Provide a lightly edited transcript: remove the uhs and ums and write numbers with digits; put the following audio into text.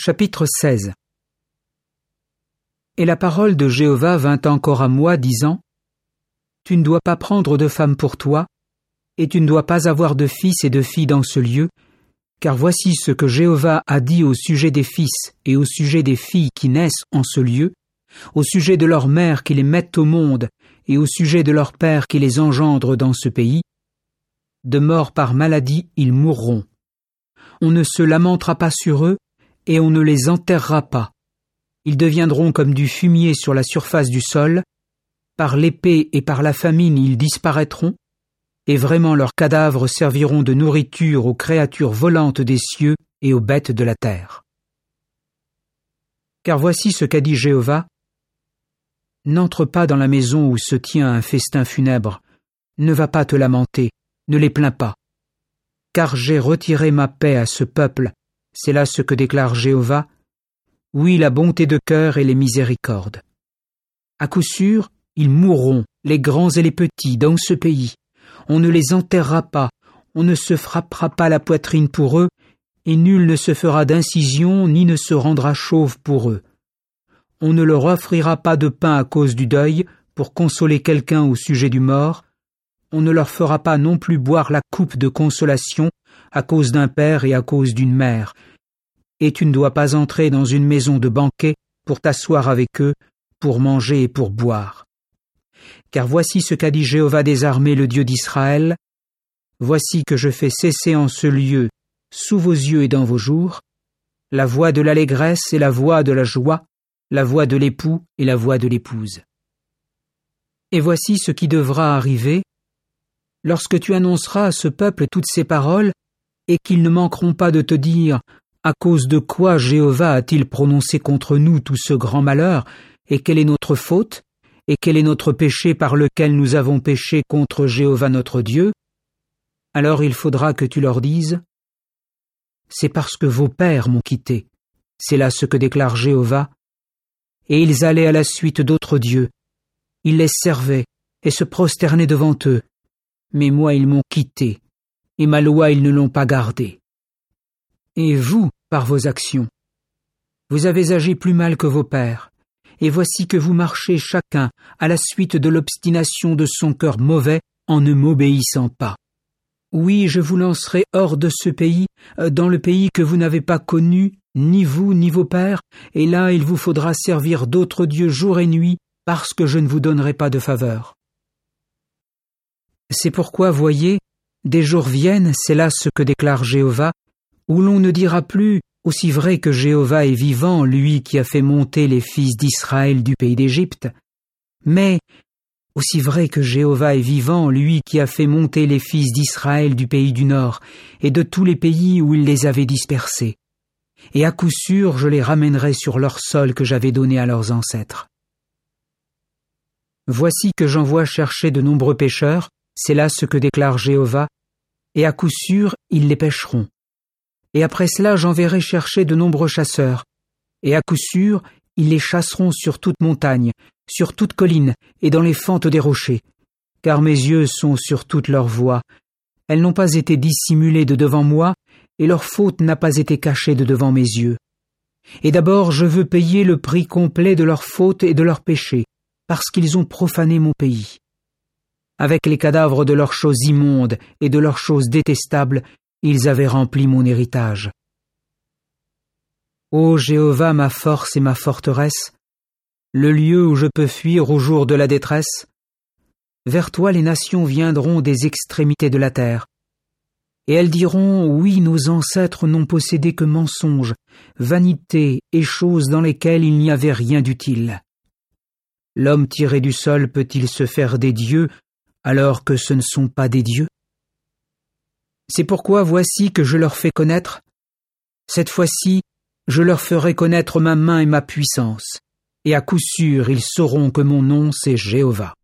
Chapitre 16. Et la parole de Jéhovah vint encore à moi, disant : Tu ne dois pas prendre de femme pour toi, et tu ne dois pas avoir de fils et de filles dans ce lieu, car voici ce que Jéhovah a dit au sujet des fils et au sujet des filles qui naissent en ce lieu, au sujet de leurs mères qui les mettent au monde, et au sujet de leurs pères qui les engendrent dans ce pays. De mort par maladie, ils mourront. On ne se lamentera pas sur eux, et on ne les enterrera pas. Ils deviendront comme du fumier sur la surface du sol. Par l'épée et par la famine, ils disparaîtront, et vraiment leurs cadavres serviront de nourriture aux créatures volantes des cieux et aux bêtes de la terre. Car voici ce qu'a dit Jéhovah : N'entre pas dans la maison où se tient un festin funèbre, ne va pas te lamenter, ne les plains pas. Car j'ai retiré ma paix à ce peuple, c'est là ce que déclare Jéhovah, oui, la bonté de cœur et les miséricordes. À coup sûr, ils mourront, les grands et les petits, dans ce pays. On ne les enterrera pas, on ne se frappera pas la poitrine pour eux, et nul ne se fera d'incision ni ne se rendra chauve pour eux. On ne leur offrira pas de pain à cause du deuil, pour consoler quelqu'un au sujet du mort. On ne leur fera pas non plus boire la coupe de consolation à cause d'un père et à cause d'une mère. Et tu ne dois pas entrer dans une maison de banquet pour t'asseoir avec eux, pour manger et pour boire. Car voici ce qu'a dit Jéhovah des armées, le Dieu d'Israël. Voici que je fais cesser en ce lieu, sous vos yeux et dans vos jours, la voix de l'allégresse et la voix de la joie, la voix de l'époux et la voix de l'épouse. Et voici ce qui devra arriver, lorsque tu annonceras à ce peuple toutes ces paroles, et qu'ils ne manqueront pas de te dire « À cause de quoi Jéhovah a-t-il prononcé contre nous tout ce grand malheur, et quelle est notre faute, et quel est notre péché par lequel nous avons péché contre Jéhovah notre Dieu ?» Alors il faudra que tu leur dises « C'est parce que vos pères m'ont quitté, c'est là ce que déclare Jéhovah, et ils allaient à la suite d'autres dieux, ils les servaient et se prosternaient devant eux, mais moi ils m'ont quitté, et ma loi ils ne l'ont pas gardée. Et vous, par vos actions, vous avez agi plus mal que vos pères, et voici que vous marchez chacun à la suite de l'obstination de son cœur mauvais en ne m'obéissant pas. Oui, je vous lancerai hors de ce pays, dans le pays que vous n'avez pas connu, ni vous ni vos pères, et là il vous faudra servir d'autres dieux jour et nuit, parce que je ne vous donnerai pas de faveur. C'est pourquoi, voyez, des jours viennent, c'est là ce que déclare Jéhovah, où l'on ne dira plus « Aussi vrai que Jéhovah est vivant, lui qui a fait monter les fils d'Israël du pays d'Égypte », mais « Aussi vrai que Jéhovah est vivant, lui qui a fait monter les fils d'Israël du pays du Nord et de tous les pays où il les avait dispersés. Et à coup sûr, je les ramènerai sur leur sol que j'avais donné à leurs ancêtres. Voici que j'envoie chercher de nombreux pêcheurs, c'est là ce que déclare Jéhovah, et à coup sûr, ils les pêcheront. Et après cela, j'enverrai chercher de nombreux chasseurs, et à coup sûr, ils les chasseront sur toute montagne, sur toute colline et dans les fentes des rochers, car mes yeux sont sur toutes leurs voies. Elles n'ont pas été dissimulées de devant moi, et leur faute n'a pas été cachée de devant mes yeux. Et d'abord, je veux payer le prix complet de leur faute et de leur péché, parce qu'ils ont profané mon pays. Avec les cadavres de leurs choses immondes et de leurs choses détestables, ils avaient rempli mon héritage. Ô Jéhovah, ma force et ma forteresse, le lieu où je peux fuir au jour de la détresse, vers toi les nations viendront des extrémités de la terre, et elles diront, oui, nos ancêtres n'ont possédé que mensonges, vanité et choses dans lesquelles il n'y avait rien d'utile. L'homme tiré du sol peut-il se faire des dieux, alors que ce ne sont pas des dieux? C'est pourquoi voici que je leur fais connaître, cette fois-ci, je leur ferai connaître ma main et ma puissance, et à coup sûr ils sauront que mon nom c'est Jéhovah.